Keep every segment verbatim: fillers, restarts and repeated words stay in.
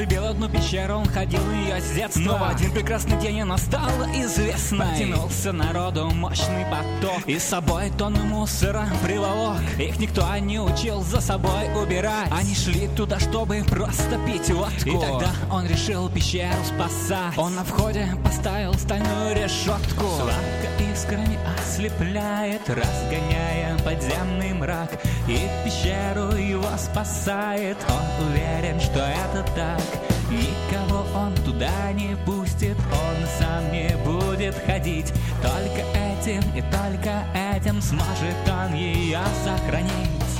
любил одну пещеру, он ходил в нее с детства. Но в один прекрасный день она стала известной. Потянулся народу мощный поток, и с собой тонны мусора приволок. Их никто не учил за собой убирать. Они шли туда, чтобы просто пить водку. И тогда он решил пещеру спасать. Он на входе поставил стальную решетку. Сладко искрами ослепляет, разгоняя подземный мрак. И пещеру его спасает. Он уверен, что это так. Никого он туда не пустит, он сам не будет ходить. Только этим и только этим сможет он ее сохранить.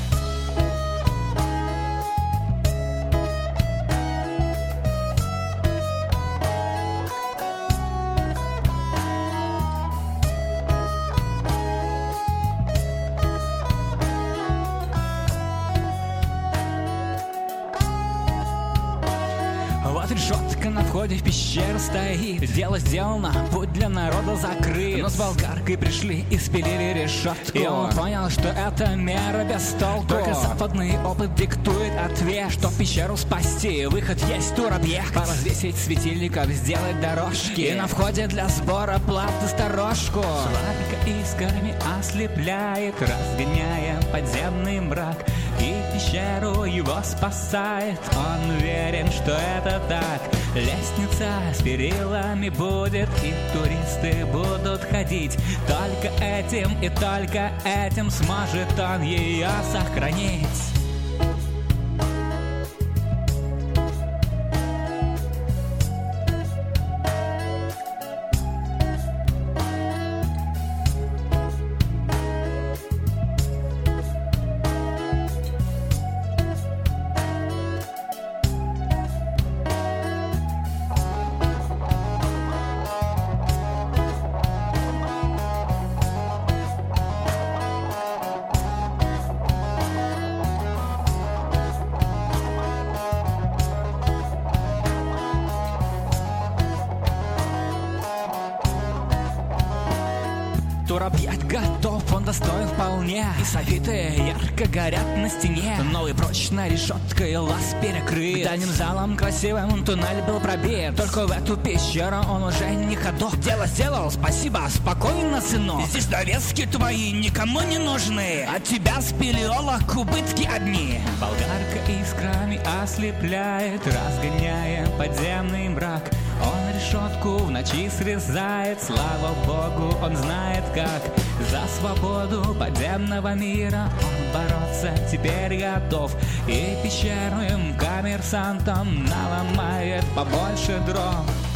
Вот решетка на входе в пещеру стоит. Дело сделано, путь для народа закрыт. Но с болгаркой пришли и спилили решетку. И он понял, что это мера без толку. Только западный опыт диктует ответ. Чтоб пещеру спасти, выход есть туробъект. Поразвесить светильников, сделать дорожки. И на входе для сбора платы сторожку. Сладко искрами ослепляет, разгоняя подземный мрак. И пещеру его спасает. Он уверен, что это так. Лестница с перилами будет, и туристы будут ходить. Только этим и только этим сможет он ее сохранить. Туробъект готов, он достоин вполне. И софиты ярко горят на стене. Новой прочной решеткой лаз перекрыт. Дальним залом красивым туннель был пробит. Только в эту пещеру он уже не ходок. Дело сделал, спасибо, спокойно, сынок. Здесь довески твои никому не нужны. От тебя спелеолог убытки одни. Болгарка искрами ослепляет, разгоняя подземный мрак. Он решетку в ночи срезает. Слава богу, он знает как. За свободу подземного мира он бороться теперь готов. И пещерным коммерсантам наломает побольше дров.